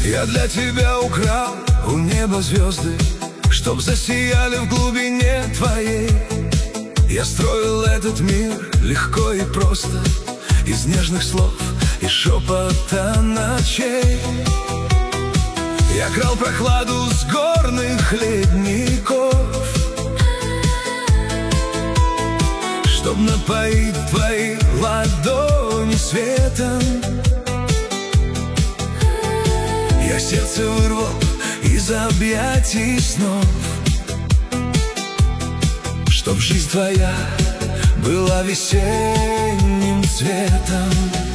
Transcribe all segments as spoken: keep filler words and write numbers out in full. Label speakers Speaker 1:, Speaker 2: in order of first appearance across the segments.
Speaker 1: Я для тебя украл у неба звезды, чтоб засияли в глубине твоей. Я строил этот мир легко и просто, из нежных слов и шепота ночей. Я крал прохладу с горных ледников, чтоб напоить твои ладони светом. Я сердце вырвал из объятий снов, чтоб жизнь твоя была весенним цветом.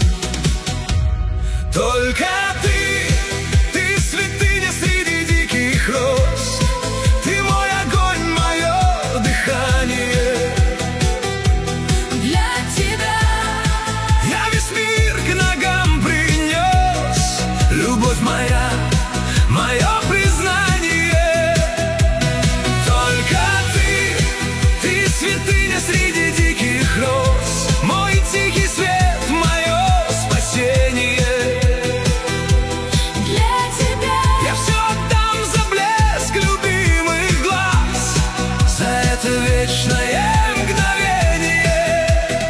Speaker 1: Только ты, ты святыня среди диких роз, ты мой огонь, мое дыхание.
Speaker 2: Для тебя
Speaker 1: я весь мир к ногам принес, любовь моя, мое признание. Только ты, ты святыня среди диких роз, мой тихий свет, мое спасение. Вечное мгновение.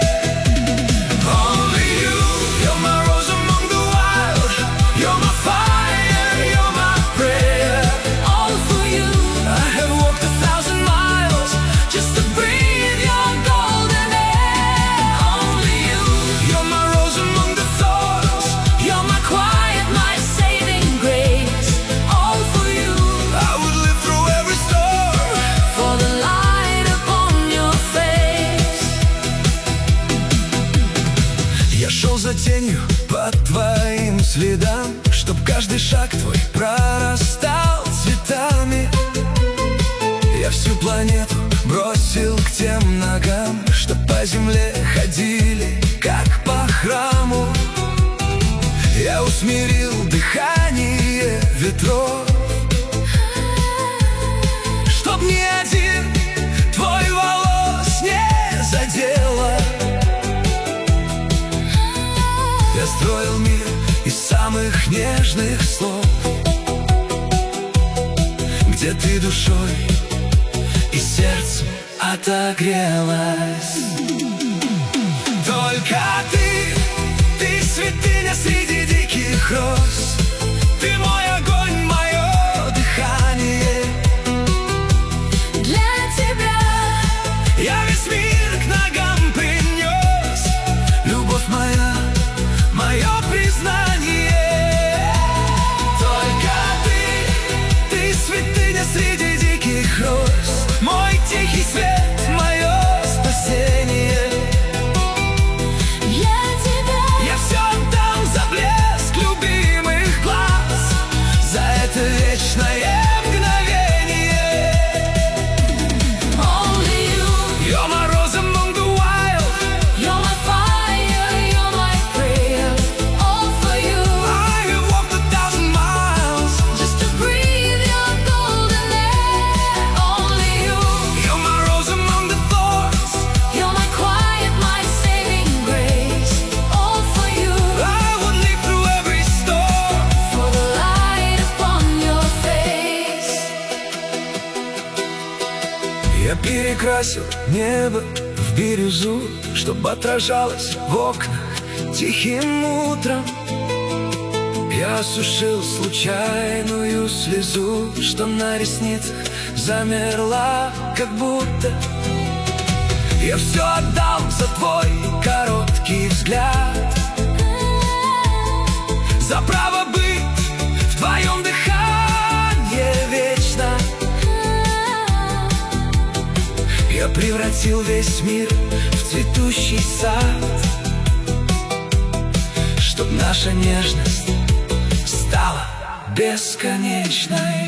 Speaker 1: Only you, you're my rose among the wild, you're my fire, you're my prayer.
Speaker 2: All for you,
Speaker 1: I have walked a thousand miles just to breathe your golden air.
Speaker 2: only you,
Speaker 1: You're my rose among the thorns,
Speaker 2: you're my quiet, my saving grace. All for you,
Speaker 1: I would live through every storm
Speaker 2: for the light.
Speaker 1: Я шел за тенью по твоим следам, чтоб каждый шаг твой прорастал цветами. Я всю планету бросил к тем ногам, что по земле ходили, как по храму. Я усмирил дыхание ветров, чтоб ни один твой волос не задело. Я строил мир из самых нежных слов, где ты душой и сердцем отогрелась. Только ты, ты святыня среди диких роз, ты мой огонь, мое дыхание.
Speaker 2: Для тебя
Speaker 1: Я весь мир к ногам принес, любовь моя, мое признание. Только ты, ты святыня среди диких роз, мой тихий свет, мое спасение.
Speaker 2: для тебя
Speaker 1: Я все отдам за блеск любимых глаз, за это вечное мгновение.
Speaker 2: only you,
Speaker 1: You're my rose among the wild,
Speaker 2: you're my fire, you're my prayer. All for you,
Speaker 1: I have walked a thousand miles
Speaker 2: just to breathe your golden air. Only you,
Speaker 1: You're my rose among the thorns,
Speaker 2: you're my quiet, my saving grace. All for you,
Speaker 1: I would live through every storm
Speaker 2: for the light upon your face.
Speaker 1: Я перекрасил небо в бирюзу, чтоб отражалось в окнах тихим утром. Я осушил случайную слезу, что на ресницах замерла, как будто. Я все отдал за твой короткий взгляд, за право быть в твоем дыхании вечно. Я превратил весь мир в цветущий сад, чтоб наша нежность стала бесконечной.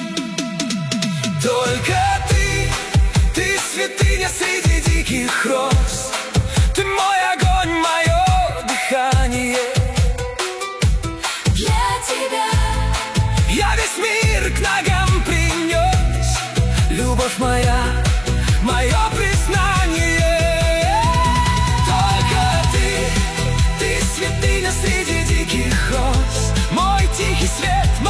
Speaker 1: Только ты, ты святыня среди диких роз, ты мой огонь, мое дыхание.
Speaker 2: Для тебя
Speaker 1: Я весь мир к ногам принес, любовь моя, мое признание. Только ты, ты святыня среди диких роз, мой тихий свет,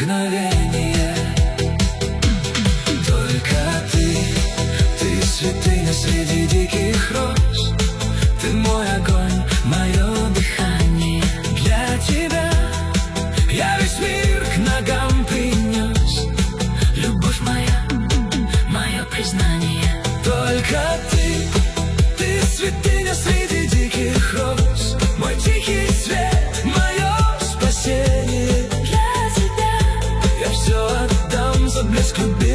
Speaker 1: вдохновение. Только ты, ты святыня среди диких роз. Ты мой огонь, мое дыхание. Для тебя я весь мир к ногам принес. Любовь моя, мое признание. Только ты, ты святыня среди диких роз. Мой тихий свет, мое спасение.
Speaker 2: Для тебя
Speaker 1: я все отдам за блеск любви.